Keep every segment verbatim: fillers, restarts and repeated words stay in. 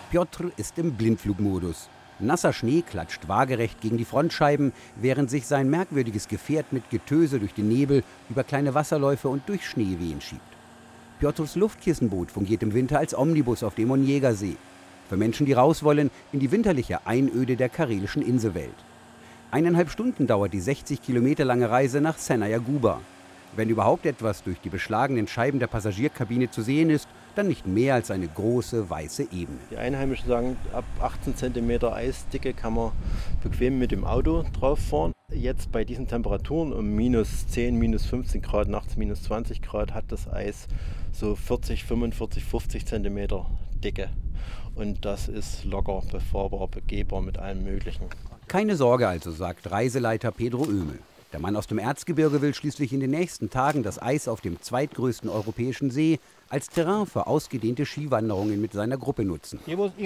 Pjotr ist im Blindflugmodus. Nasser Schnee klatscht waagerecht gegen die Frontscheiben, während sich sein merkwürdiges Gefährt mit Getöse durch den Nebel, über kleine Wasserläufe und durch Schneewehen schiebt. Pjotrs Luftkissenboot fungiert im Winter als Omnibus auf dem Onega-See. Für Menschen, die raus wollen, in die winterliche Einöde der karelischen Inselwelt. Eineinhalb Stunden dauert die sechzig Kilometer lange Reise nach Senaja-Guba. Wenn überhaupt etwas durch die beschlagenen Scheiben der Passagierkabine zu sehen ist, dann nicht mehr als eine große weiße Ebene. Die Einheimischen sagen, ab achtzehn Zentimeter Eisdicke kann man bequem mit dem Auto drauf fahren. Jetzt bei diesen Temperaturen um minus zehn, minus fünfzehn Grad, nachts minus zwanzig Grad, hat das Eis so vierzig, fünfundvierzig, fünfzig Zentimeter Dicke. Und das ist locker befahrbar, begehbar mit allem Möglichen. Keine Sorge also, sagt Reiseleiter Pedro Oehme. Der Mann aus dem Erzgebirge will schließlich in den nächsten Tagen das Eis auf dem zweitgrößten europäischen See als Terrain für ausgedehnte Skiwanderungen mit seiner Gruppe nutzen.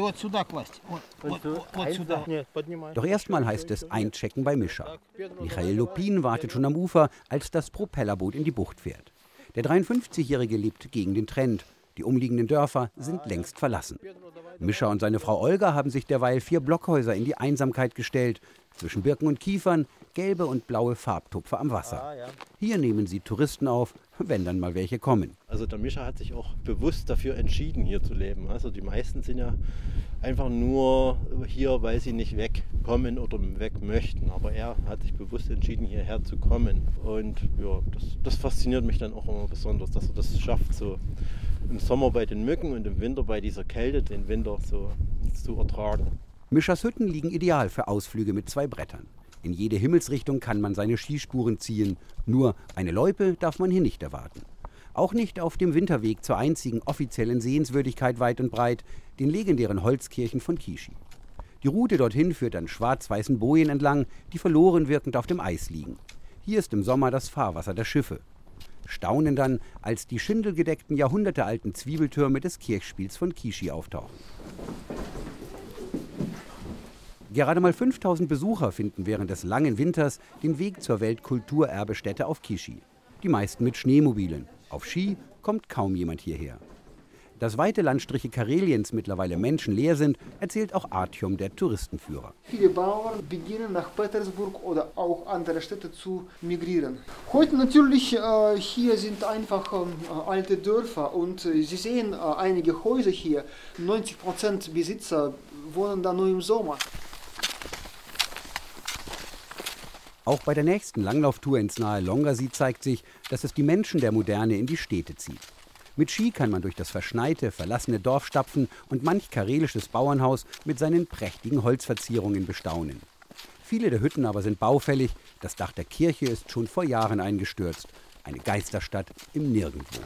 Doch erstmal heißt es einchecken bei Mischa. Michael Lupin wartet schon am Ufer, als das Propellerboot in die Bucht fährt. Der dreiundfünfzigjährige lebt gegen den Trend. Die umliegenden Dörfer sind längst verlassen. Mischa und seine Frau Olga haben sich derweil vier Blockhäuser in die Einsamkeit gestellt. Zwischen Birken und Kiefern, gelbe und blaue Farbtupfer am Wasser. Hier nehmen sie Touristen auf, wenn dann mal welche kommen. Also der Mischa hat sich auch bewusst dafür entschieden, hier zu leben. Also die meisten sind ja einfach nur hier, weil sie nicht wegkommen oder weg möchten. Aber er hat sich bewusst entschieden, hierher zu kommen. Und ja, das, das fasziniert mich dann auch immer besonders, dass er das schafft, so im Sommer bei den Mücken und im Winter bei dieser Kälte den Winter so zu ertragen. Mischas Hütten liegen ideal für Ausflüge mit zwei Brettern. In jede Himmelsrichtung kann man seine Skispuren ziehen. Nur eine Loipe darf man hier nicht erwarten. Auch nicht auf dem Winterweg zur einzigen offiziellen Sehenswürdigkeit weit und breit, den legendären Holzkirchen von Kishi. Die Route dorthin führt an schwarz-weißen Bojen entlang, die verloren wirkend auf dem Eis liegen. Hier ist im Sommer das Fahrwasser der Schiffe. Staunen dann, als die schindelgedeckten, jahrhundertealten Zwiebeltürme des Kirchspiels von Kishi auftauchen. Gerade mal fünftausend Besucher finden während des langen Winters den Weg zur Weltkulturerbestätte auf Kishi. Die meisten mit Schneemobilen. Auf Ski kommt kaum jemand hierher. Dass weite Landstriche Kareliens mittlerweile menschenleer sind, erzählt auch Artyom, der Touristenführer. Viele Bauern beginnen nach Petersburg oder auch andere Städte zu migrieren. Heute natürlich, äh, hier sind einfach äh, alte Dörfer und äh, Sie sehen äh, einige Häuser hier. neunzig Prozent Besitzer wohnen da nur im Sommer. Auch bei der nächsten Langlauftour ins nahe Longasee zeigt sich, dass es die Menschen der Moderne in die Städte zieht. Mit Ski kann man durch das verschneite, verlassene Dorf stapfen und manch karelisches Bauernhaus mit seinen prächtigen Holzverzierungen bestaunen. Viele der Hütten aber sind baufällig, das Dach der Kirche ist schon vor Jahren eingestürzt. Eine Geisterstadt im Nirgendwo.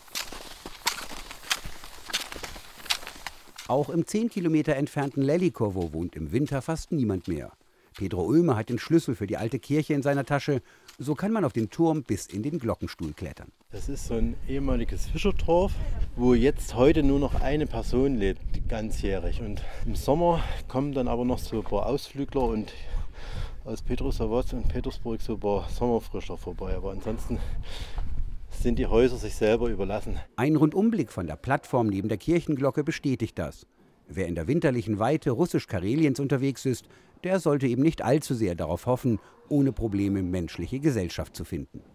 Auch im zehn Kilometer entfernten Lelikovo wohnt im Winter fast niemand mehr. Pedro Oehme hat den Schlüssel für die alte Kirche in seiner Tasche. So kann man auf den Turm bis in den Glockenstuhl klettern. Das ist so ein ehemaliges Fischerdorf, wo jetzt heute nur noch eine Person lebt, ganzjährig. Und im Sommer kommen dann aber noch so ein paar Ausflügler und aus Petrosavodsk und Petersburg so ein paar Sommerfrischer vorbei. Aber ansonsten sind die Häuser sich selber überlassen. Ein Rundumblick von der Plattform neben der Kirchenglocke bestätigt das. Wer in der winterlichen Weite Russisch-Kareliens unterwegs ist, der sollte eben nicht allzu sehr darauf hoffen, ohne Probleme menschliche Gesellschaft zu finden.